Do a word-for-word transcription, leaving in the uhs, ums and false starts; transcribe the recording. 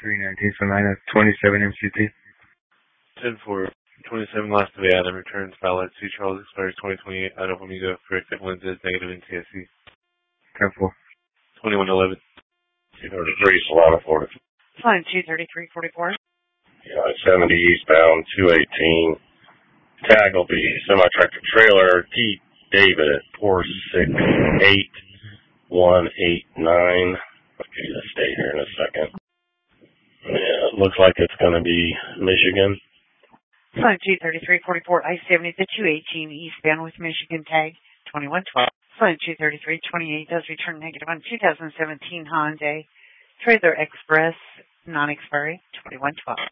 three nineteen, so nine of twenty-seven M C T. ten four twenty-seven last of the Adam returns valid to Charles expires twenty twenty-eight. Idaho Amigo correct that lenses negative N T S C. ten four. twenty-one eleven. two thirty-three Solana, Florida. Flight two thirty-three forty-four. Yeah, seventy eastbound, two eighteen. Tag will be semi-tractor trailer, T. David, four six eight one eight nine. I'll give you the state here in a second. Yeah, it looks like it's going to be Michigan. Flight two thirty-three forty-four, I seventy to two eighteen eastbound with Michigan tag twenty-one twelve. Flight two thirty-three twenty-eight does return negative on two thousand seventeen Hyundai Trailer Express, non-expiry twenty-one twelve.